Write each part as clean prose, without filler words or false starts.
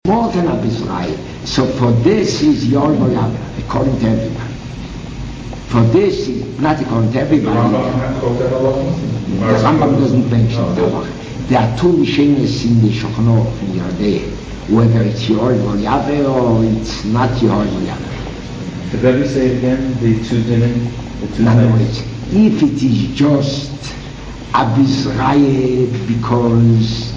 more than a Israel. So for this is your Goyava, according to everybody. For this is not according to everybody. The Rambam doesn't mention that. There are two Rishonos in the Shulchan Aruch in Yardei, whether it's your Goyava or it's not your Goyava. Could Rebbe say it again? The two didn't. In other words, if it is just Abizraye because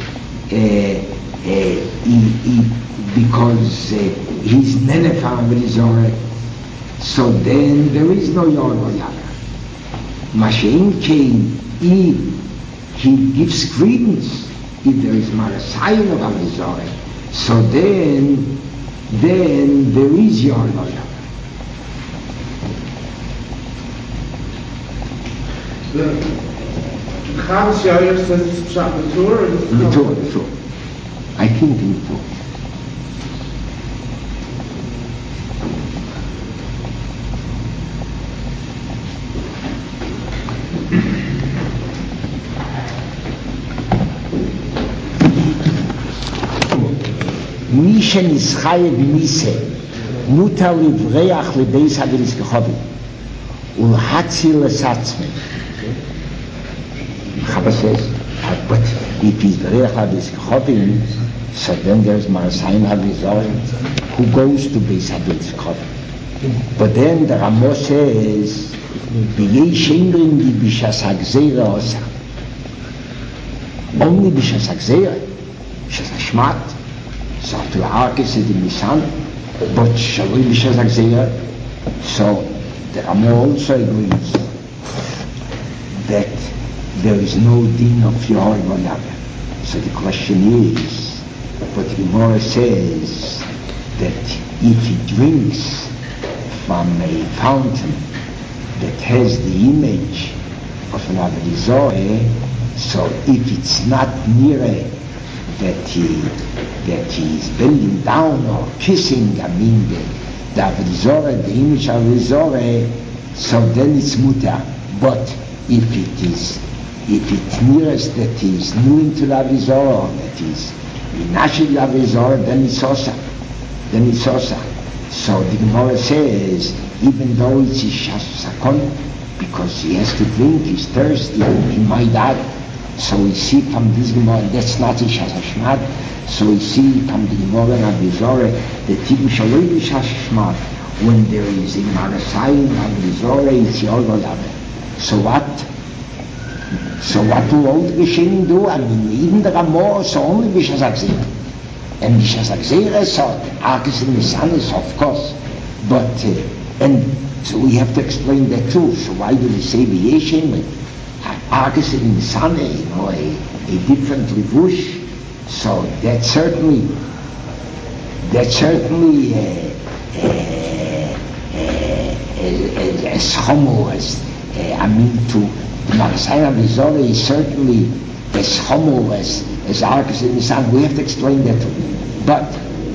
he's Nenefam Abizore, so then there is no Yor Goyava. Mashein came, he gives credence if there is Marasayin of Abizore, so then there is Yor Goyava. The Chavis Yair says it's Pshat Matur, or is it Matur. I think Matur. מי שנסחי במיסה מותר לבריח לבייס הגליס כחובי ולהציל לסעצמי. Chabad says, but if he's beriach labis k'chovim, so then there's Marasayin Avizorim who goes to Beis Habis k'chovim. But then the Ramo says, b'yei sheimrim di b'shas ha'gzeira osa. Only b'shas ha'gzeira, b'shas ha'shmat, so to Arkes in Nisan, but shaloi b'shas ha'gzeira. So the Ramo also agrees that there is no din of Yor Goyava. So the question is, but the Gemara says that if he drinks from a fountain that has the image of an Avedizore, so if it's not near that he is bending down or kissing, the Avedizore, the image of Avedizore, so then it's mutar. But if it's nearest that he is new to the Avizor, that is Minashid Avizor, then it's Osa. So the Gemara says, even though it's Sakon, because he has to drink, he's thirsty, he might die. So we see from this Gemara, that's not Ishas Hashmad, so we see from the Gemara and Avizor, that Tibu Shaloi Ishas Hashmad, when there is a Marasayin Avizor, it's Yor Goyava. So what do all the Rishonim do? I mean, even the Ramo, so only Bishas HaGzeira. And Bishas HaGzeira, so Arkes in Nisan is, of course. But, and so we have to explain that too. So why do we say B'yeshem? Arkes in Nisan, a different Levush. So that's certainly as homo as, to the Marasayin Avizore is certainly as homo as Arkes in Nisan. We have to explain that too. But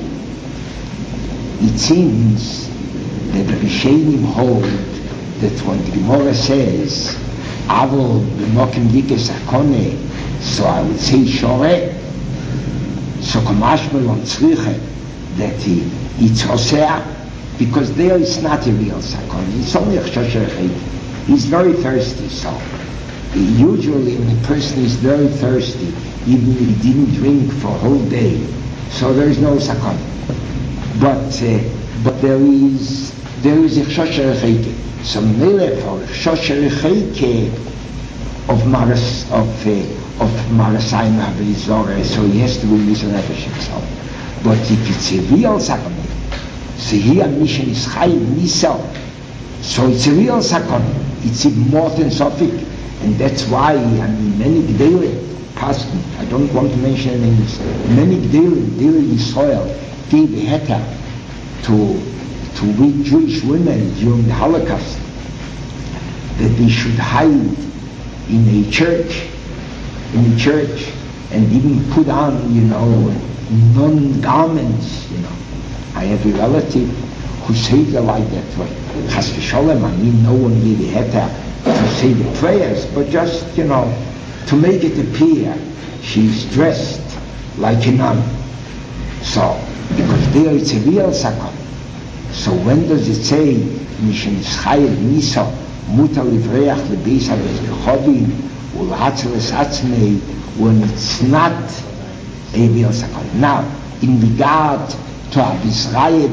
it seems that the Rishonim hold that when the Gemara says Avol b'mokim dikes akone, so I would say Shore, so Kamashmel on Tzriche, that it's Hosea, because there it's not a real sakon, it's only a Chosher Echid. He's very thirsty, so usually when a person is very thirsty, even if he didn't drink for a whole day, so there is no sakon. But there is a Chosher Echid. So Mele for Chosher Echid of Marasayin Avizore, so he has to be Mizranesh himself. But if it's a real sakon, so here mission is Chayim Nisa, so it's a real sakon. It's more than Sophic, and that's why many Gdele Paskin, I don't want to mention names, many Gdele Yisrael gave a heta to Jewish women during the Holocaust that they should hide in a church, and even put on, non-garments, I have a relative who said it like that way. Chas v'sholem, no one really had to say the prayers, but just, to make it appear she's dressed like a nun. So there it's a real sakon. So when does it say, Mishen Chayev Nisa, Mutar Livreach Lebeis HaVe'Chovim, Ul'Hatzeles Atzmei, when it's not a real sakon. Now, in regard to Abisraye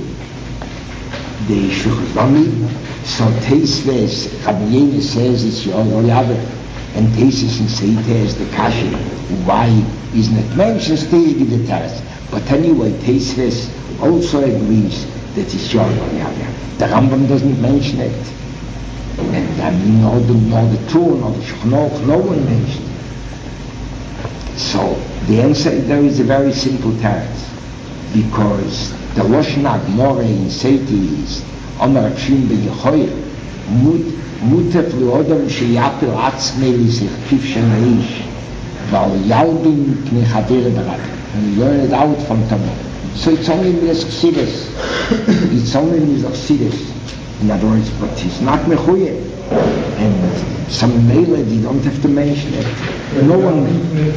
the Shuchzomi, so Teisves, Rabbi Yehuda says it's your Royavet, and Teisves and Seite is the Kashi. Why isn't it mentioned? Still give the teretz. But anyway, Teisves also agrees that it's your Royavet. The Rambam doesn't mention it. And I mean, nor the Tur, nor the Shulchan, no one mentioned it. So the answer there is a very simple teretz. Because the Lashon HaGemara in Seiti is Amar Shim beYechoyel Mutef leOdam sheyapil atzmei l'sichtiv shem haish v'al yalbim pnei chaver b'rabim. And we learn it out from Talmud. So it's only Midas Chassidus. It's only Midas Chassidus. In other words, but he's not mechuyev. And some mele, they don't have to mention it. No one.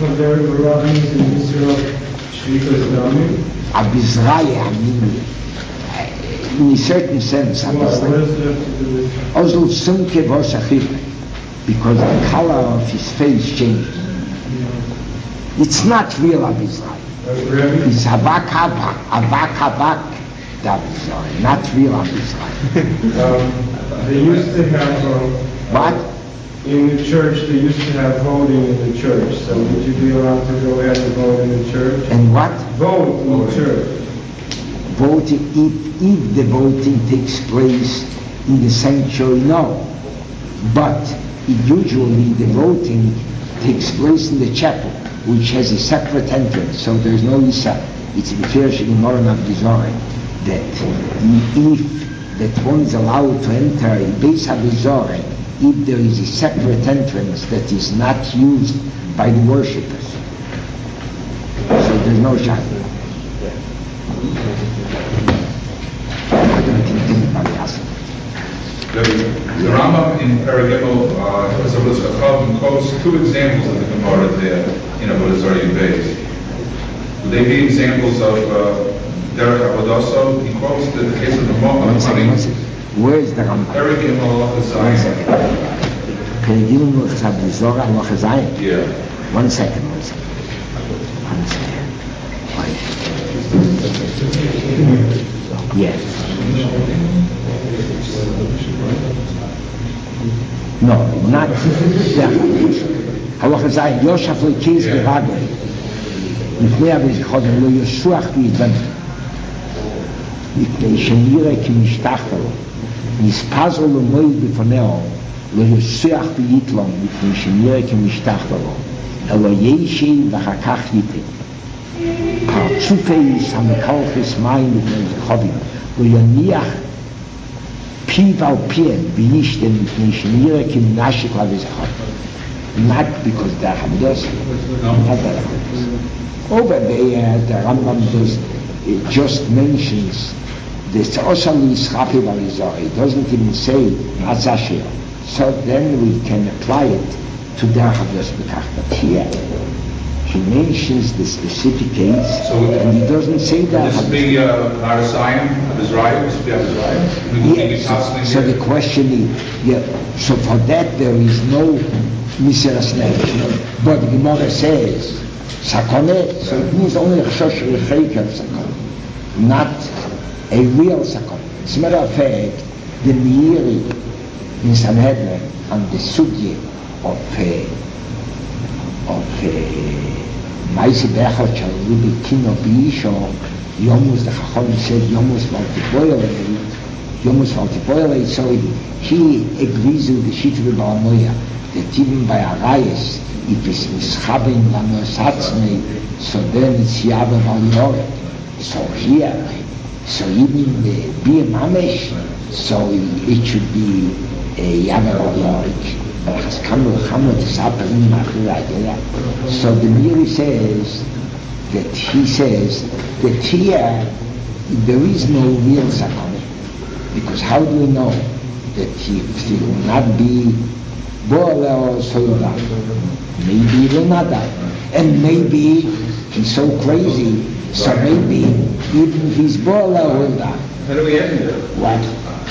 Abizraya, I mean, in a certain sense, also Sunke was a chivre, because the color of his face changed. It's not real Abizraya. It's Avak Havak, the Abizraya, not real Abizraya. They used to have what? In the church, they used to have voting in the church. So would you be allowed to go ahead and vote in the church? And what? Vote in the church. Voting, if the voting takes place in the sanctuary, no. But usually the voting takes place in the chapel, which has a separate entrance, so there's no Isa. It's in Fiersh in Moran of Dizore that if that one is allowed to enter in Beis HaBizore, if there is a separate entrance that is not used by the worshippers. So there's no shot. I don't think anybody has it. The Rambam in Paragimel, quotes two examples of the Gemara there in Avodas Zarah Beis. Would they be examples of Derech Avodaso? He quotes the case of the Mohammed. Where is the Rambam? Paragimel of the Zion. Paragimel of the Zohar and of the Zion? Yeah. 1 second. Yes. No, not Halach Zayin. Yoshaf lekiz b'ragel. לפני אביזכודם לא ישוח וידבן. מפני שנראה כמשתחת לו. נספז לו מועיל בפנהו. לא ישוח ויתלום. מפני שנראה כמשתחת לו. אלא ישי ואחר כך ייתן. פרצופי סמקלכס מים לפני זכובים. לא יניח פיו על פיהם וישתן מפני שנראה כמנשק לאביזכודם. Not because they have those. Over there, the Rambam just mentions this Osali Schapi Barizor. It doesn't even say Azashir. So then we can apply it to the Havdas Bekach. But here, he mentions the specific case, and he doesn't say that. This be Marisayan, Abizraya, this be Abizraya? Yes. So the question is, so for that there is no Miseras Nefesh. But the Gemara says, Sakone, so it means only a Chosh Recheika of Sakone, not a real Sakone. As a matter of fact, the Meiri in Sanhedrin on the Sugye of Maisi Bechot shall be king of Beisho, Yomus, the Chachon said, Yomus Valtipoyle, so he agrees with the Shita of Ba'amoya, that even by Arayas, if it's Mischaben Lanosatzmei, so then it's Yavah Valioret. So here, so even the Bia Mamesh, so it should be a Yavah Valioret. So the Meiri says that here there is no real Sakone, because how do we know that he will not be Boale or Soyola? Maybe he will not die, and maybe He's so crazy, so maybe even his boiler will die. How do we end it? What?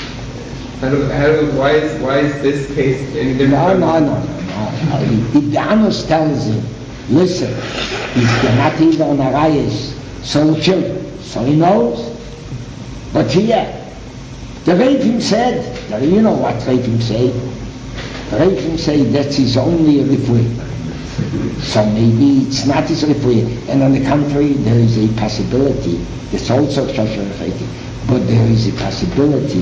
Why is this case any different? No. If the Amos tells him, listen, if you're not even on a rayas, so children, so he knows. But here, the Ravim said, you know what Ravim say? The Ravim say that's his only refuah. So maybe it's not his refuah. And on the contrary, there is a possibility, that's also Shashar, but there is a possibility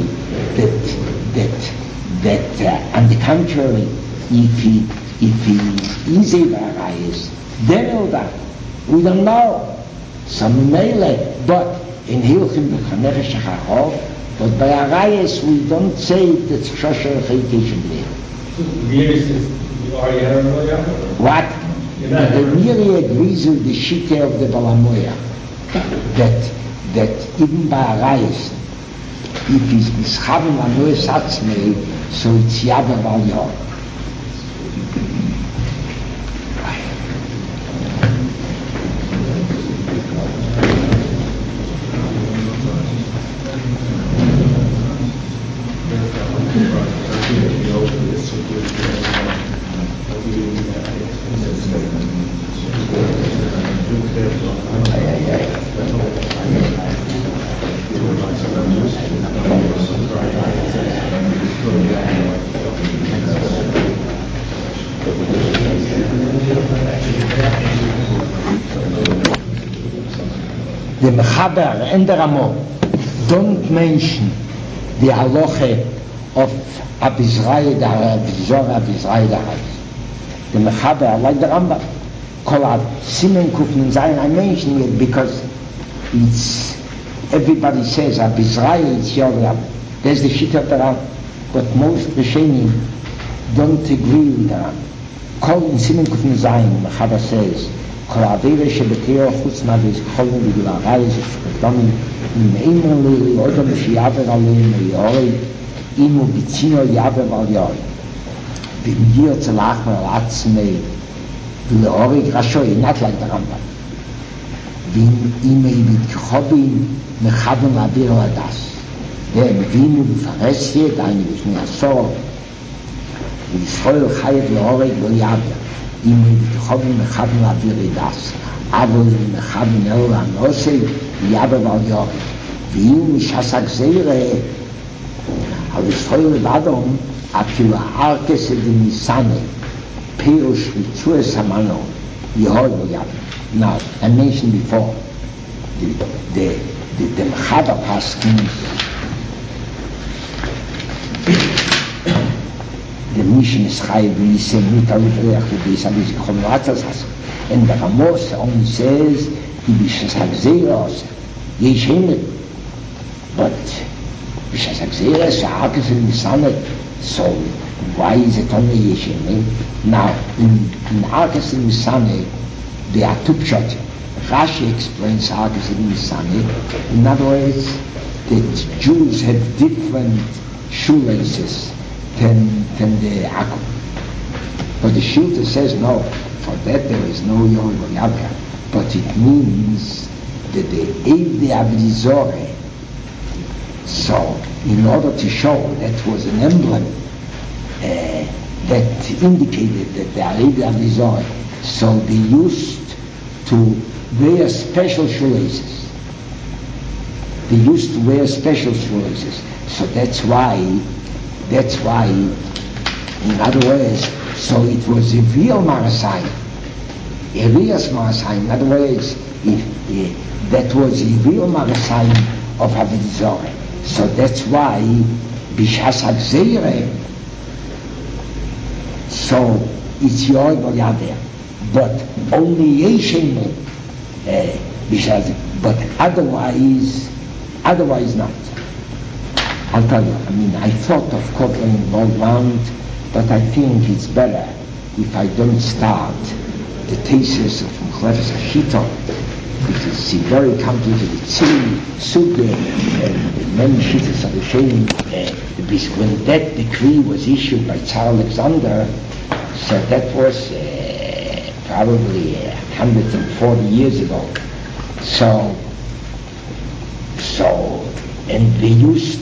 that on the contrary, if he is a rayas, then he'll die. We don't know. Some melee, but in Hilchim B'Chanefesh HaCharov, but by Arayas we don't say that Shosher Chaytish B'Leil. What? The Miri agrees with the Shita of the Balamoya that even by Arayas, if he's Mischaven Lamoyas Atzmei, so it's Yada Val Yor. The Mechaber and the Ramo don't mention the halacha of Abizrai Da'arayis. The Mechaber, like the Rambam, called Simen Kufnin Zayin. I mention it because it's everybody says Abizrai it's Yorab. There's the shit of the Rambam, but most Rishonim don't agree with the Rambam. Called in Simen Kufnin Zayin, Mechaber says. כל העבירה שבתיאור חוץ מהוויז כחולים בגלל הרייז ושפטונים ממאימון לילי אודם שיעבר עליהם ליאורי אם הוא ביצינו יעבר על יאורי ואם ירצה לאחמר על עצמי ולאורי רשוי not like the Rambam ואם מתכחובים מכוון להעביר על הדס והם הבינו בפרסיה דיינו לפני עשור וישראל חייב לאורי לא יעבר אם מתכוון מכוון להעביר לדס, אבל מכוון אלו הנושא יעבר על יורי. ואם משעסק זירה, על ישראל לבדום, אפילו הארקס דניסנה, פירוש ריצוע סמנו, יהוד לא יעבר. Now, I mentioned before, the Mechaber Paskin, the mission is high, we say, and the Ramos only says, but so why is it only Yeshimim? Now, in Arkas in Misane, there are two pshat. Rashi explains Arkas in Misane. In other words, the Jews had different shoelaces than the Akub. But the Shilta says no, for that there is no Yom Yavka. But it means that they ate the Abdizore. So, in order to show that was an emblem that indicated that they ate the Abdizore, so they used to wear special shoelaces. They used to wear special shoelaces. So that's why, in other words, so it was a real Marasai, a real Marasai. In other words, that was a real Marasai of Avodah. So that's why Bishas HaGzeirah, so it's your Goyader, but only Yeshem Bishas, but otherwise not. I'll tell you, I thought of Kotler Goldland, but I think it's better if I don't start the thesis of Mechlefes HaShita, which is very complicated. It's many Shitas of the Shem. When that decree was issued by Tsar Alexander, so that was probably 140 years ago. So, and they used,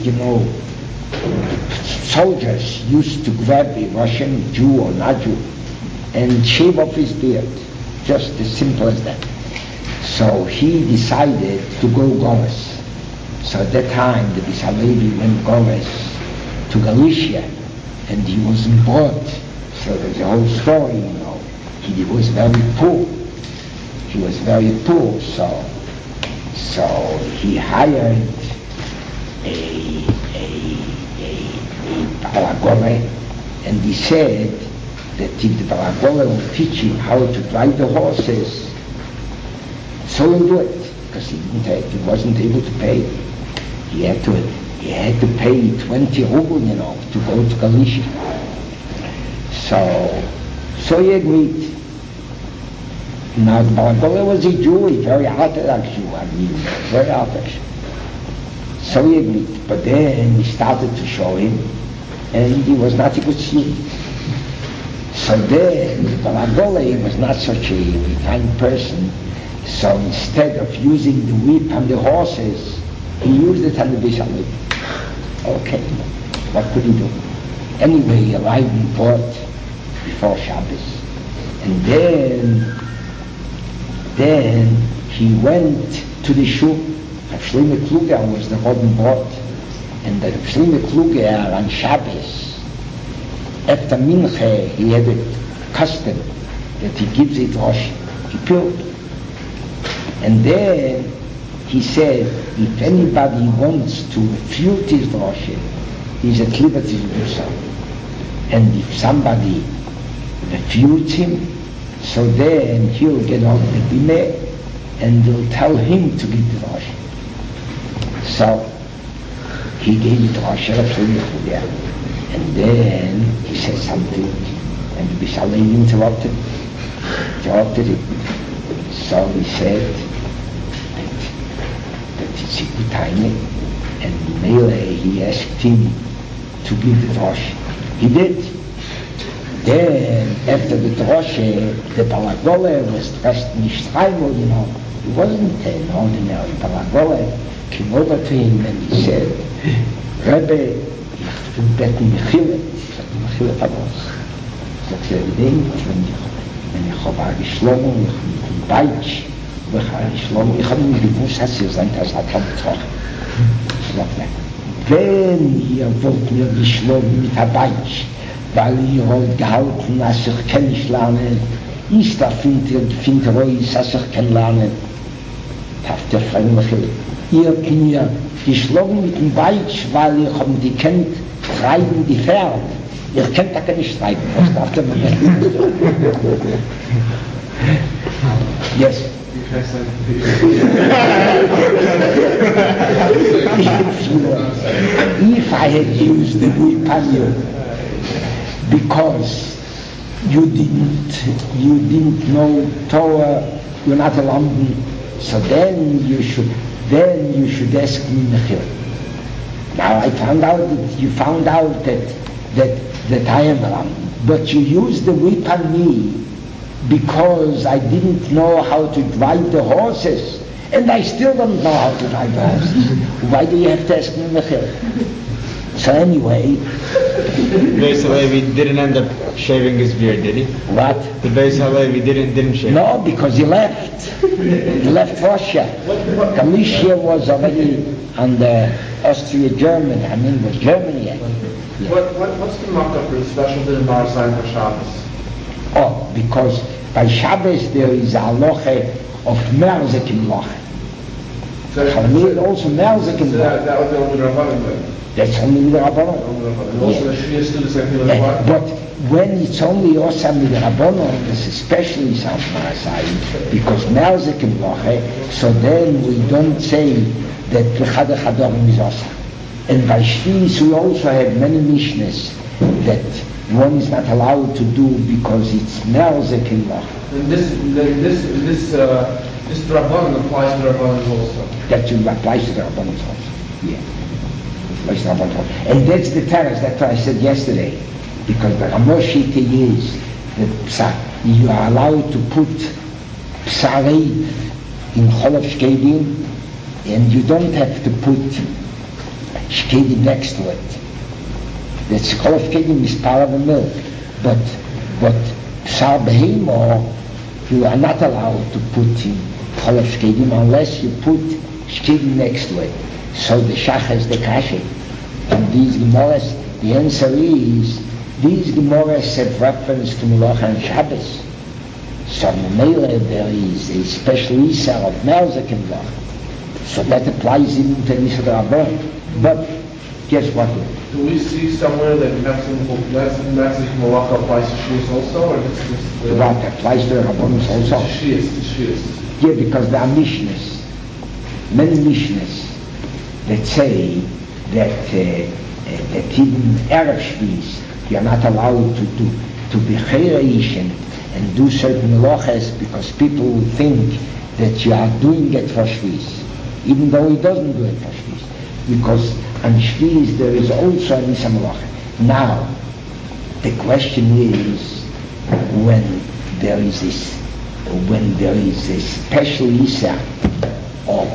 soldiers used to grab a Russian, Jew or not Jew, and shave off his beard, just as simple as that. So he decided to go Goris. So at that time, the Bisalevi went Goris to Galicia, and he wasn't bought. So there's a whole story, He was very poor. He was very poor, so he hired a Balagole, and he said that if the Balagole will teach him how to drive the horses, so he'll do it, because he wasn't able to pay. He had to pay 20 ruble, to go to Galicia. So he agreed. Now the Balagole was a Jew, a very Orthodox Jew, very Orthodox. So he agreed, but then he started to show him, and he was not a good student. So then the Balagole was not such a kind person, so instead of using the whip on the horses, he used it on the Bishalib. Okay, what could he do? Anyway, he arrived in port before Shabbos, and then he went to the shul. Rav Shlomo Kluger was the Roden Brot, and the Rav Shlomo Kluger on Shabbos, after Mincha, he had a custom that he gives it Rosh Kippur. And then he said, if anybody wants to refute his Rosh, he's at liberty to do so. And if somebody refutes him, so then he'll get on the Bimeh, and they'll tell him to give the Rosh. So he gave it Rosh Hashanah, and then he said something, and the Bishalei interrupted it. So he said that it's a good time, and Mele, he asked him to give the Rosh. He did. Then after the Rosh, the Balagole was dressed in Shtraivel, He wasn't an ordinary Balagole. Came over to him and he said, Rebbe, ich will beten Mechile. Ich sagte, Mechile Pavos. Sagte, wenn ich habe geschlagen, ich bin mit dem Beitsch, ich habe nicht gewusst, dass ihr seid, das hat getroffen. Sagte, wenn ihr wollt mir geschlagen mit dem Beitsch, weil ihr wollt gehalten, als ich kann nicht lernen, ist da findet euch, als ich kann lernen. Habt ihr fragen Mechile. Ihr habt mir geschlagen mit dem Beitsch, weil ihr habt die kennt, treiben die Pferd. Ihr könnt da gar nicht treiben. Was darf der Moment? Yes. If I had used the whip on you, because you didn't know Torah, you're not a London, so then you should ask me Mechil. Now I found out that I am wrong, but you used the whip on me because I didn't know how to drive the horses, and I still don't know how to drive the horses. Why do you have to ask me Mechil? So anyway, The Beis Halevi didn't end up shaving his beard, did he? what? The Beis Halevi didn't shave. No, because he left. He left Russia. Galicia was already under Austria-Germany. It was Germany yet. Yeah. What's the markup for the special din bar sign for Shabbos? Oh, because by Shabbos there is a halacha of merzekim locha. Chalmid also merzekim So locha. that was the only Rabbanim. That's only the Rabbanon. And also the Shvius do the same thing with the bar? But when it's only Osam with the Rabbanon, it's especially South Marasai, because merzekim locha, so then we don't say that Chada Chadorim is Osam. And by Shvius we also have many Mishnahs that one is not allowed to do because it's merzekim locha. And this Rabbanon applies to Rabbanon also. That applies to the Rabbanon also. Yeah. Applies to the Rabbanon also. And that's the terrace, that's what I said yesterday. Because the Ramoshite is that you are allowed to put psarei in Cholov Shkedim, and you don't have to put Shkedim next to it. That's Cholov Shkedim is part of the milk, but Psar Behemo, you are not allowed to put in Cholov Shkedim unless you put Shkedim next to it. So the Shach has the kasha. And these Gemaras, the answer is, these Gemaras have reference to Melacha and Shabbos. So Memele, there is a special Isar of Melzek and Melacha. So that applies even to Isar Rabban. But guess what? Do we see somewhere that Metzig Malacha applies to Shias also, or it's just the... What applies to the Rabbanos also? To Shias. Yeah, because there are Mishnahs, many Mishnahs, that say that even Erev Shvis, you are not allowed to be Chayreish and do certain melachas because people will think that you are doing it for Shvis, even though he doesn't do it for Shvis. Because on Shvis there is also a Nisa Melacha. Now, the question is, when there is a special Isa of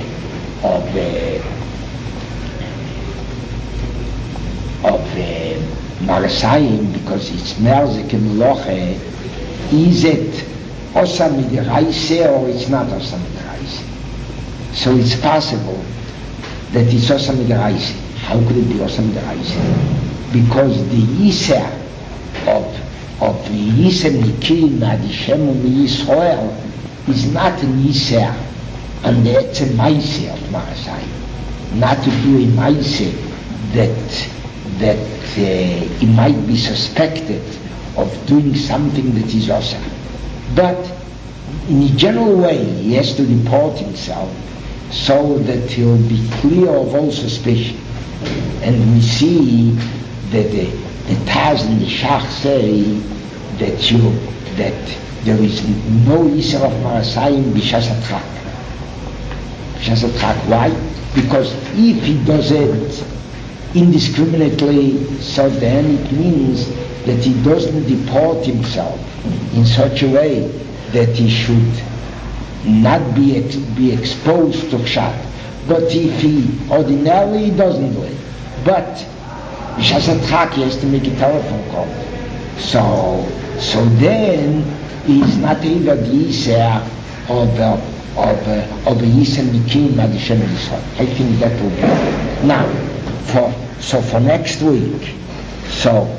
Marasayim, because it's Merzik and Meloche, is it Osa Midiraise or it's not Osa Midiraise? So it's possible that it's Osa Midiraise. How could it be Osa Midiraise? Because the Isa of the Isa Mikim Adishem Yisrael is not an Isa and it's a Maise of Marasayim. Not to do a Maise that he might be suspected of doing something that is awesome. But in a general way, he has to report himself so that he'll be clear of all suspicion. And we see that the Taz and the Shach say that there is no Isser of Marasayim b'Shas HaTchak. B'Shas HaTchak, why? Because if he does it indiscriminately, so then it means that he doesn't deport himself in such a way that he should not be exposed to Pshat. But if he ordinarily doesn't do it, but B'Shas HaTchak, he has to make a telephone call. So then he's not able to Yisra of a Yisra Mikim Adishem Yisrael. I think that will be. Now, for next week, so